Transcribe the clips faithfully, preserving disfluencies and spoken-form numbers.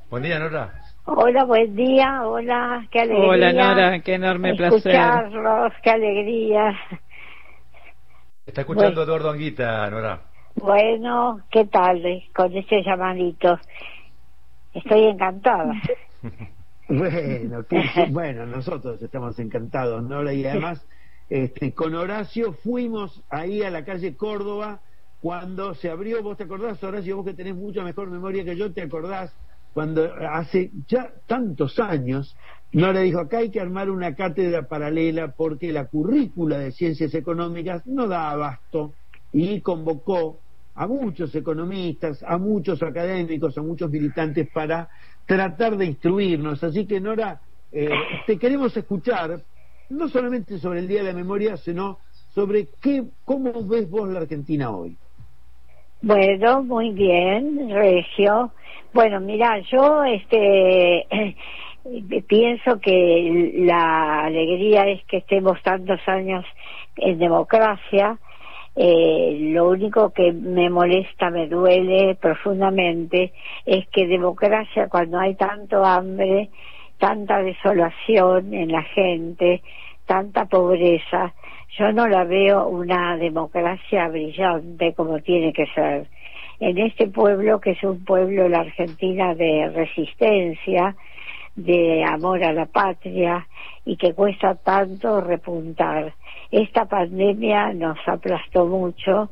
Buen día, Nora. Hola, buen día, hola, qué alegría. Hola, Nora, qué enorme placer. Escucharlos, qué alegría. Está escuchando Bueno, Eduardo Anguita, Nora. Bueno, ¿qué tal con este llamadito? Estoy encantada. Bueno, que, bueno, nosotros estamos encantados, Nora, y además este, con Horacio fuimos ahí a la calle Córdoba cuando se abrió. ¿Vos te acordás, Horacio? Vos que tenés mucha mejor memoria que yo, ¿te acordás? Cuando hace ya tantos años Nora dijo: acá hay que armar una cátedra paralela porque la currícula de ciencias económicas no da abasto, y convocó a muchos economistas, a muchos académicos, a muchos militantes para tratar de instruirnos. Así que, Nora, eh, te queremos escuchar no solamente sobre el Día de la Memoria, sino sobre qué, cómo ves vos la Argentina hoy. Bueno, muy bien, Regio. Bueno, mira, yo este pienso que la alegría es que estemos tantos años en democracia. Eh, lo único que me molesta, me duele profundamente, es que democracia, cuando hay tanto hambre, tanta desolación en la gente, tanta pobreza, yo no la veo una democracia brillante como tiene que ser. En este pueblo, que es un pueblo, la Argentina, de resistencia, de amor a la patria, y que cuesta tanto repuntar. Esta pandemia nos aplastó mucho,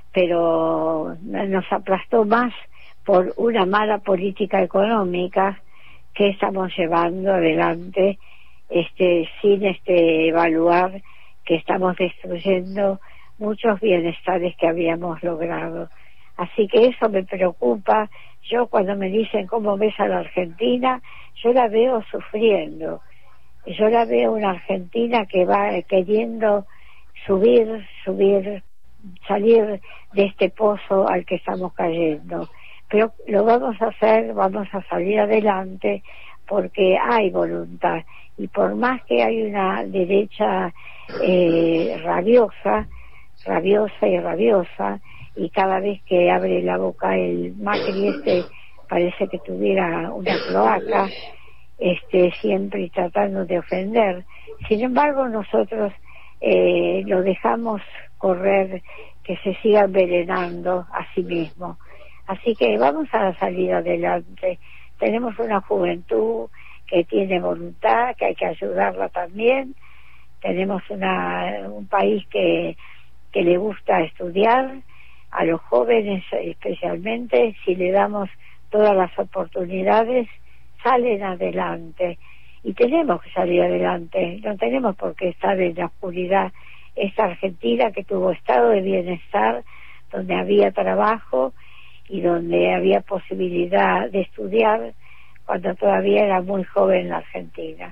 pero nos aplastó más por una mala política económica que estamos llevando adelante, este, sin este evaluar que estamos destruyendo muchos bienestares que habíamos logrado. Así que eso me preocupa. Yo, cuando me dicen cómo ves a la Argentina, yo la veo sufriendo. Yo la veo una Argentina que va queriendo subir, subir, salir de este pozo al que estamos cayendo. Pero lo vamos a hacer, vamos a salir adelante, porque hay voluntad. Y por más que hay una derecha eh, rabiosa, rabiosa y rabiosa, y cada vez que abre la boca el Macri este parece que tuviera una cloaca, este siempre tratando de ofender. Sin embargo, nosotros eh, lo dejamos correr, que se siga envenenando a sí mismo. Así que vamos a salir adelante. Tenemos una juventud que tiene voluntad, que hay que ayudarla también. Tenemos una, un país que, que le gusta estudiar, a los jóvenes especialmente. Si le damos todas las oportunidades, salen adelante. Y tenemos que salir adelante, no tenemos por qué estar en la oscuridad. Esta Argentina que tuvo estado de bienestar, donde había trabajo y donde había posibilidad de estudiar, cuando todavía era muy joven la Argentina.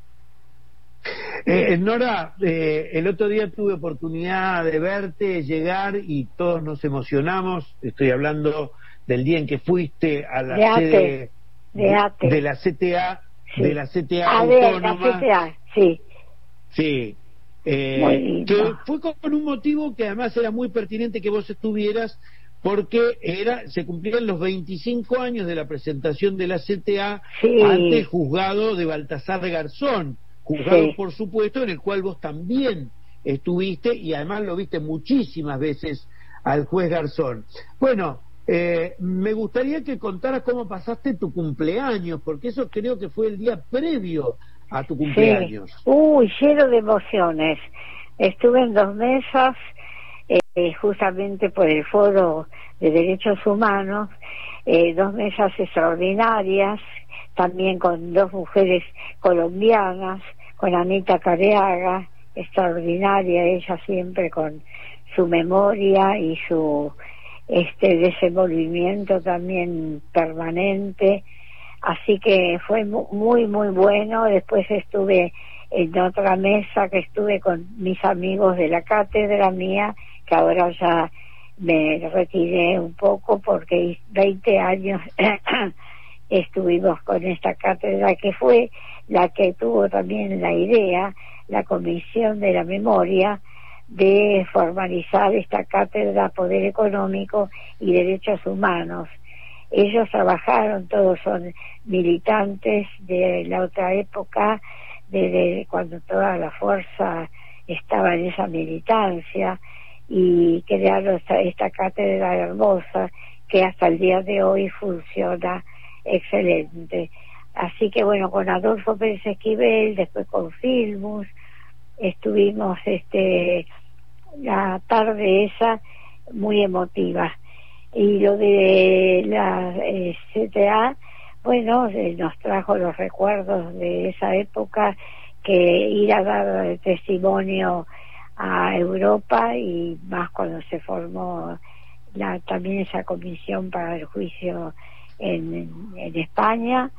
Eh, Nora, eh, el otro día tuve oportunidad de verte llegar y todos nos emocionamos. Estoy hablando del día en que fuiste a la de sede de, ATE. de la C T A, sí. de la C T A ah, autónoma. De la C T A, sí. Sí. Eh, que fue con un motivo que además era muy pertinente que vos estuvieras, porque era se cumplían los veinticinco años de la presentación de la C T A sí. ante el juzgado de Baltasar Garzón, juzgado sí. por supuesto en el cual vos también estuviste, y además lo viste muchísimas veces al juez Garzón. Bueno, eh, me gustaría que contaras cómo pasaste tu cumpleaños, porque eso creo que fue el día previo a tu cumpleaños. Sí. Uy, lleno de emociones. Estuve en dos mesas, eh, justamente por el Foro de Derechos Humanos, eh, dos mesas extraordinarias, también con dos mujeres colombianas, con Anita Careaga, extraordinaria, ella siempre con su memoria y su este desenvolvimiento también permanente. Así que fue muy muy bueno. Después estuve en otra mesa que estuve con mis amigos de la cátedra mía, que ahora ya me retiré un poco porque veinte años estuvimos con esta cátedra, que fue la que tuvo también la idea, la Comisión de la Memoria, de formalizar esta cátedra Poder Económico y Derechos Humanos. ellos trabajaron, todos son militantes de la otra época, de cuando toda la fuerza estaba en esa militancia, y crearon esta, esta cátedra hermosa que hasta el día de hoy funciona excelente. Así que bueno, con Adolfo Pérez Esquivel, después con Filmus, estuvimos este la tarde esa muy emotiva. Y lo de la eh, C T A, bueno, eh, nos trajo los recuerdos de esa época, que ir a dar testimonio a Europa, y más cuando se formó la, también esa comisión para el juicio en, en, en España,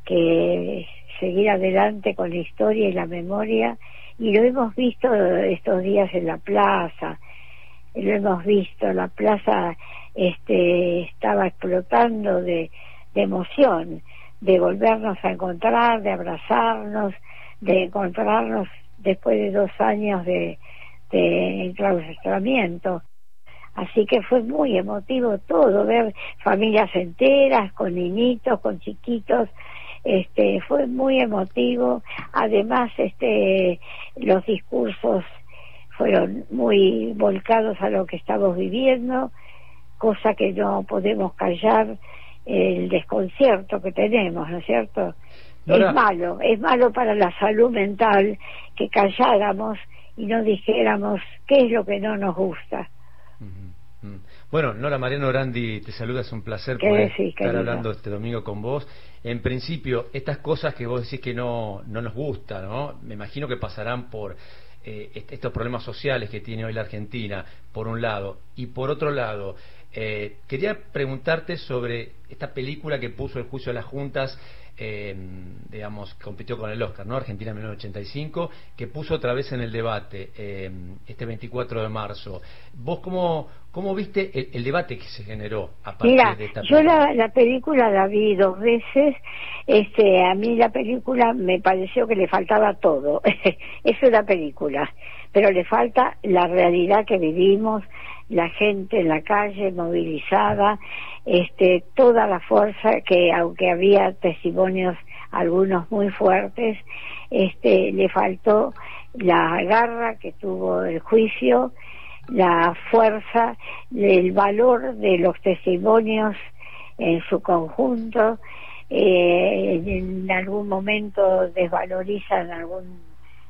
que seguir adelante con la historia y la memoria, y lo hemos visto estos días en la plaza, lo hemos visto, la plaza este estaba explotando de, de emoción, de volvernos a encontrar, de abrazarnos, de encontrarnos después de dos años de, de enclaustramiento. Así que fue muy emotivo todo, ver familias enteras, con niñitos, con chiquitos, este fue muy emotivo. Además, este los discursos fueron muy volcados a lo que estamos viviendo, cosa que no podemos callar el desconcierto que tenemos, ¿no es cierto? Nora, es malo, es malo para la salud mental que calláramos y no dijéramos qué es lo que no nos gusta. Uh-huh. Uh-huh. Bueno, Nora Mariano Orandi te saluda, es un placer poder decís, estar querida? hablando este domingo con vos. En principio, estas cosas que vos decís que no, no nos gustan, ¿no? Me imagino que pasarán por eh, estos problemas sociales que tiene hoy la Argentina, por un lado, y por otro lado, eh, quería preguntarte sobre esta película que puso el juicio de las juntas, eh, digamos, compitió con el Oscar, ¿no? Argentina mil novecientos ochenta y cinco, que puso otra vez en el debate eh, este veinticuatro de marzo. ¿Vos cómo, cómo viste el, el debate que se generó a partir Mira, de esta película? Yo la, la película la vi dos veces. Este, a mí la película me pareció que le faltaba todo. Es una película, pero le falta la realidad que vivimos, la gente en la calle movilizada, este, toda la fuerza que, aunque había testimonios algunos muy fuertes, este, le faltó la garra que tuvo el juicio, la fuerza, el valor de los testimonios en su conjunto. Eh, en algún momento desvalorizan algún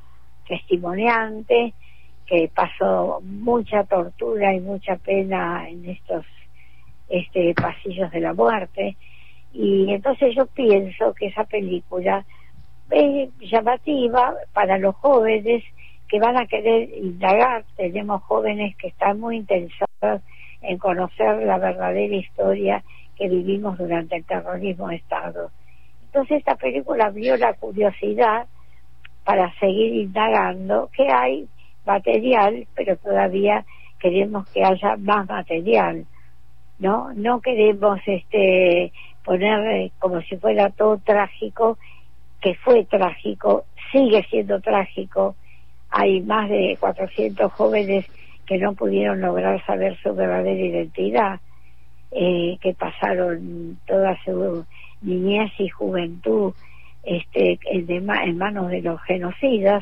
testimoniante que pasó mucha tortura y mucha pena en estos este pasillos de la muerte, y entonces yo pienso que esa película es llamativa para los jóvenes que van a querer indagar. Tenemos jóvenes que están muy interesados en conocer la verdadera historia que vivimos durante el terrorismo de Estado. Entonces esta película abrió la curiosidad para seguir indagando, que hay material, pero todavía queremos que haya más material, ¿no? No queremos este poner eh, como si fuera todo trágico, que fue trágico, sigue siendo trágico. Hay más de cuatrocientos jóvenes que no pudieron lograr saber su verdadera identidad, eh, que pasaron toda su niñez y juventud este en, de, en manos de los genocidas,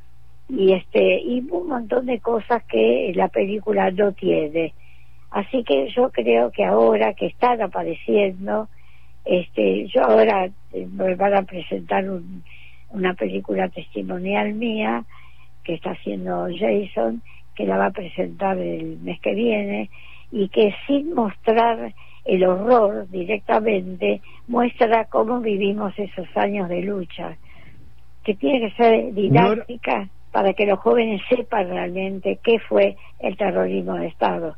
y este y un montón de cosas que la película no tiene. Así que yo creo que ahora que están apareciendo, este yo ahora eh, me van a presentar un, una película testimonial mía que está haciendo Jason, que la va a presentar el mes que viene, y que sin mostrar el horror directamente muestra cómo vivimos esos años de lucha, que tiene que ser didáctica no... para que los jóvenes sepan realmente qué fue el terrorismo de Estado.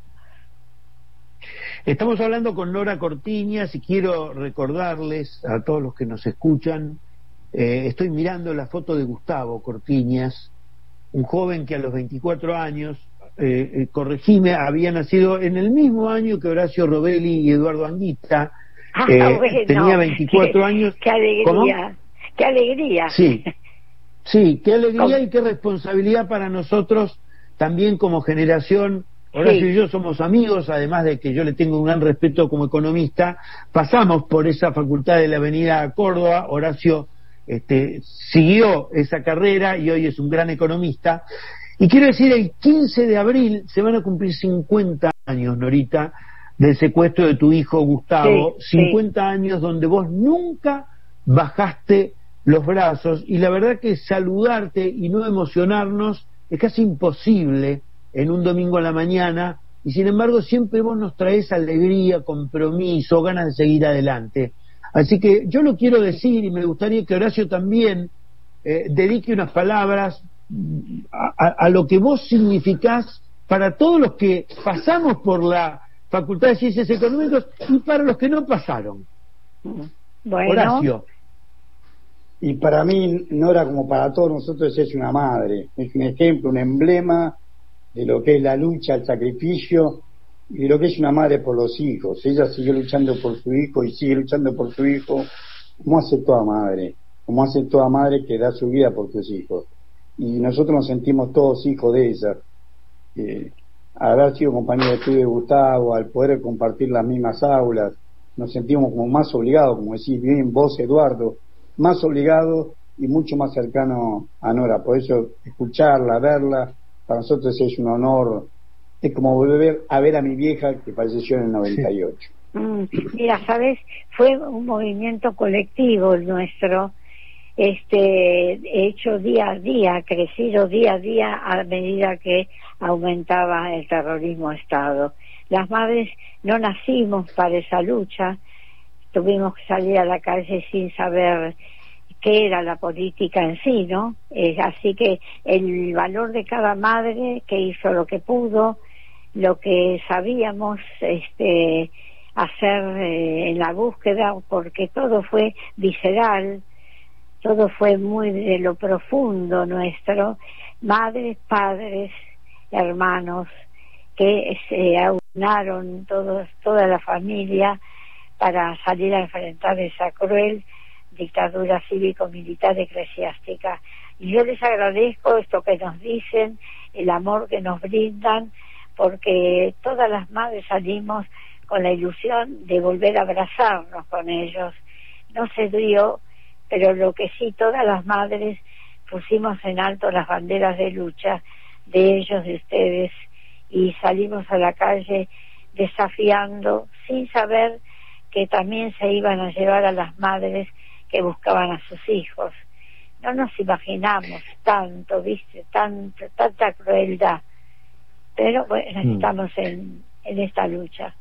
Estamos hablando con Nora Cortiñas y quiero recordarles a todos los que nos escuchan, eh, estoy mirando la foto de Gustavo Cortiñas, un joven que a los veinticuatro años, eh, eh, corregime, había nacido en el mismo año que Horacio Robelli y Eduardo Anguita. Ah, eh, bueno, tenía veinticuatro qué, años. ¡Qué alegría! ¿Cómo? ¡Qué alegría! Sí, sí, qué alegría ¿Cómo? Y qué responsabilidad para nosotros también como generación Horacio sí. y yo somos amigos, además de que yo le tengo un gran respeto como economista. Pasamos por esa facultad de la Avenida Córdoba. Horacio este, siguió esa carrera y hoy es un gran economista. Y quiero decir, el quince de abril se van a cumplir cincuenta años, Norita, del secuestro de tu hijo Gustavo. Sí, cincuenta sí. años donde vos nunca bajaste los brazos, y la verdad que saludarte y no emocionarnos es casi imposible en un domingo a la mañana, y sin embargo siempre vos nos traes alegría, compromiso, ganas de seguir adelante. Así que yo lo quiero decir, y me gustaría que Horacio también eh, dedique unas palabras a, a, a lo que vos significás para todos los que pasamos por la Facultad de Ciencias Económicas y para los que no pasaron. Bueno. Horacio. Y para mí, Nora, como para todos nosotros, es una madre, es un ejemplo, un emblema de lo que es la lucha, el sacrificio y de lo que es una madre por los hijos. Ella sigue luchando por su hijo y sigue luchando por su hijo, como hace toda madre, como hace toda madre que da su vida por sus hijos. Y nosotros nos sentimos todos hijos de ella. Eh, al haber sido compañero de estudio de Gustavo, al poder compartir las mismas aulas, nos sentimos como más obligados, como decís bien vos, Eduardo, más obligado y mucho más cercano a Nora. Por eso escucharla, verla, para nosotros es un honor. Es como volver a ver a mi vieja que falleció en el noventa y ocho. Mm, mira, sabes, fue un movimiento colectivo el nuestro, este hecho día a día, crecido día a día a medida que aumentaba el terrorismo de Estado. Las madres no nacimos para esa lucha, tuvimos que salir a la calle sin saber qué era la política en sí, ¿no? Eh, así que el valor de cada madre que hizo lo que pudo, lo que sabíamos este hacer eh, en la búsqueda, porque todo fue visceral, todo fue muy de lo profundo nuestro, madres, padres, hermanos, que se aunaron todos, toda la familia, para salir a enfrentar esa cruel dictadura cívico-militar eclesiástica. Y yo les agradezco esto que nos dicen, el amor que nos brindan, porque todas las madres salimos con la ilusión de volver a abrazarnos con ellos. No se dio, pero lo que sí, todas las madres pusimos en alto las banderas de lucha de ellos, de ustedes, y salimos a la calle desafiando, sin saber que también se iban a llevar a las madres que buscaban a sus hijos. No nos imaginamos tanto, viste, tanto, tanta crueldad, pero bueno, estamos en, en esta lucha.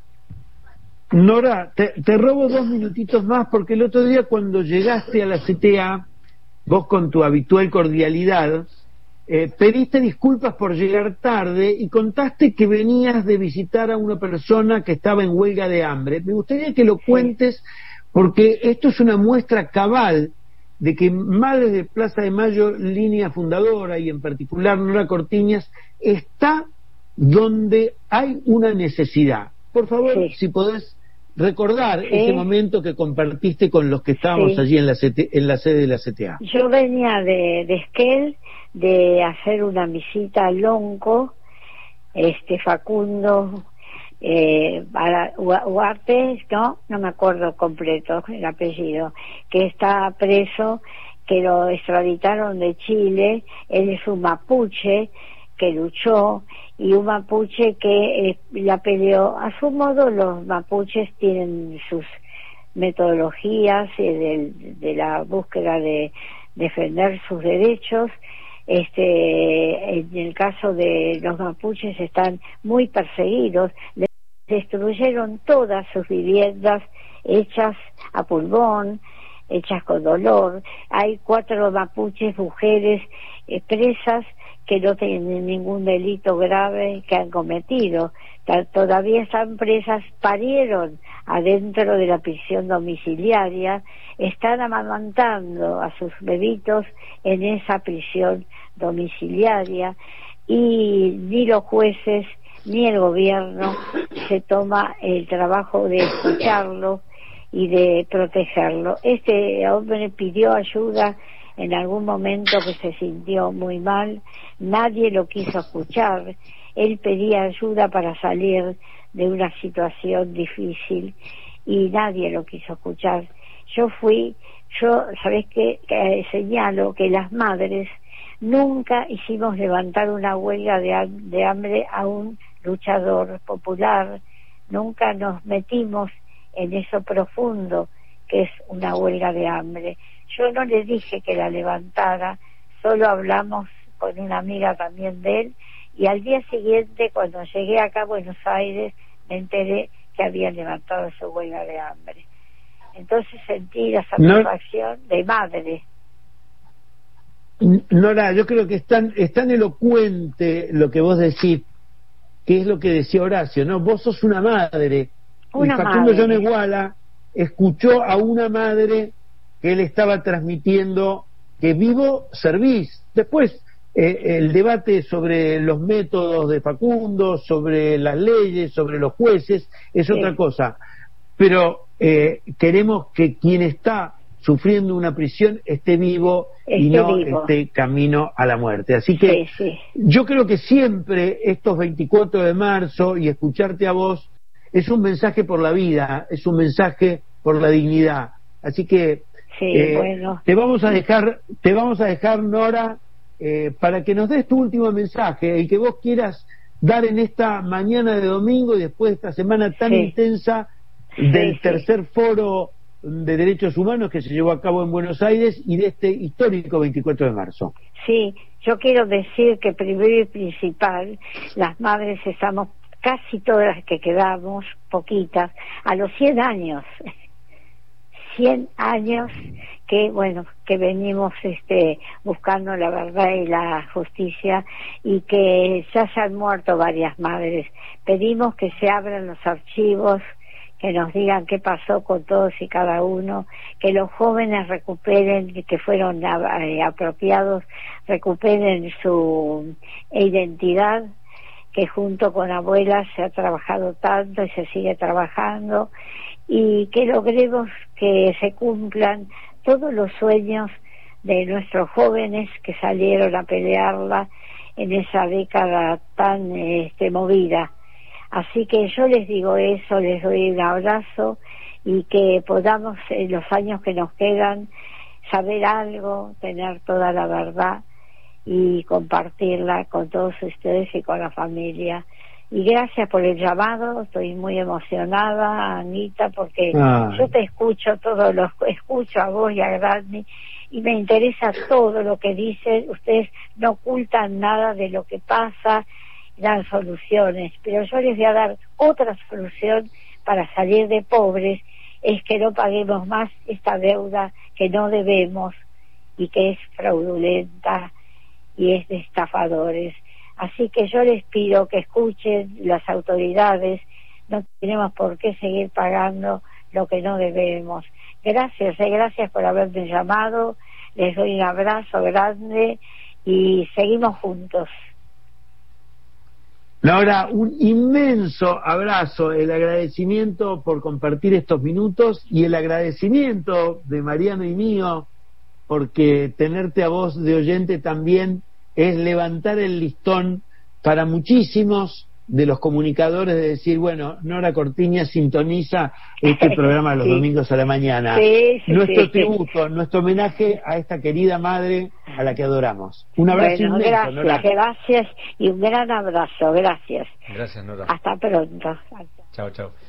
Nora, te, te robo dos minutitos más, porque el otro día cuando llegaste a la C T A, vos con tu habitual cordialidad, eh, pediste disculpas por llegar tarde y contaste que venías de visitar a una persona que estaba en huelga de hambre. Me gustaría que lo cuentes, porque esto es una muestra cabal de que Madres de Plaza de Mayo, línea fundadora, y en particular Nora Cortiñas, está donde hay una necesidad. Por favor, sí. si podés recordar sí. ese momento que compartiste con los que estábamos sí. allí en la, C T, en la sede de la C T A. Yo venía de, de Esquel, de hacer una visita a Lonco, este Facundo eh, Huarte, no, no me acuerdo completo el apellido, que está preso, que lo extraditaron de Chile. Él es un mapuche que luchó, y un mapuche que eh, la peleó a su modo. Los mapuches tienen sus metodologías eh, de, de la búsqueda de defender sus derechos. Este, en el caso de los mapuches están muy perseguidos, les destruyeron todas sus viviendas hechas a pulmón, hechas con dolor. Hay cuatro mapuches mujeres eh, presas que no tienen ningún delito grave que han cometido. Todavía están presas, parieron adentro de la prisión domiciliaria, están amamantando a sus bebitos en esa prisión domiciliaria, y ni los jueces ni el gobierno se toma el trabajo de escucharlo y de protegerlo. Este hombre pidió ayuda en algún momento que se sintió muy mal, nadie lo quiso escuchar, él pedía ayuda para salir de una situación difícil y nadie lo quiso escuchar. Yo fui, yo, ¿sabés qué? Eh, señalo que las madres nunca hicimos levantar una huelga de, de hambre a un luchador popular, nunca nos metimos en eso profundo que es una huelga de hambre. Yo no le dije que la levantara, solo hablamos con una amiga también de él, y al día siguiente, cuando llegué acá a Buenos Aires, me enteré que habían levantado su huelga de hambre. Entonces sentí la satisfacción no, de madre. Nora, yo creo que es tan, es tan elocuente lo que vos decís, que es lo que decía Horacio, ¿no? Vos sos una madre. Una y Facundo madre. Yoneguala escuchó a una madre que él estaba transmitiendo que vivo servís. Después, eh, el debate sobre los métodos de Facundo, sobre las leyes, sobre los jueces, es sí. otra cosa. Pero eh, queremos que quien está sufriendo una prisión esté vivo esté y no vivo. esté camino a la muerte. Así que sí, sí. yo creo que siempre estos veinticuatro de marzo y escucharte a vos es un mensaje por la vida, es un mensaje por la dignidad. Así que sí, eh, bueno. te vamos a dejar, te vamos a dejar, Nora, eh, para que nos des tu último mensaje, el que vos quieras dar en esta mañana de domingo y después de esta semana tan sí. intensa del sí, tercer sí. foro de derechos humanos que se llevó a cabo en Buenos Aires y de este histórico veinticuatro de marzo. Sí, yo quiero decir que primero y principal, las madres estamos casi todas las que quedamos, poquitas, a los cien años, cien años que, bueno, que venimos este buscando la verdad y la justicia, y que ya se han muerto varias madres. Pedimos que se abran los archivos, que nos digan qué pasó con todos y cada uno, que los jóvenes recuperen, que fueron eh, apropiados, recuperen su identidad, que junto con abuelas se ha trabajado tanto y se sigue trabajando, y que logremos que se cumplan todos los sueños de nuestros jóvenes que salieron a pelearla en esa década tan este, movida. Así que yo les digo eso, les doy un abrazo, y que podamos en los años que nos quedan saber algo, tener toda la verdad y compartirla con todos ustedes y con la familia. Y gracias por el llamado, estoy muy emocionada, Anita, porque Ay. yo te escucho, todo lo escucho a vos y a Grandi, y me interesa todo lo que dicen. Ustedes no ocultan nada de lo que pasa, dan soluciones, pero yo les voy a dar otra solución para salir de pobres, es que no paguemos más esta deuda que no debemos y que es fraudulenta y es de estafadores. Así que yo les pido que escuchen las autoridades, no tenemos por qué seguir pagando lo que no debemos. Gracias, eh, gracias por haberme llamado, les doy un abrazo grande y seguimos juntos. Laura, un inmenso abrazo, el agradecimiento por compartir estos minutos y el agradecimiento de Mariano y mío, porque tenerte a vos de oyente también es levantar el listón para muchísimos de los comunicadores, de decir, bueno, Nora Cortiñas sintoniza este programa los sí. domingos a la mañana. Sí, sí, nuestro sí, tributo, sí. nuestro homenaje a esta querida madre a la que adoramos. Un abrazo bueno, inmenso, gracias, Nora. Gracias y un gran abrazo, gracias. Gracias, Nora. Hasta pronto. Chao, chao.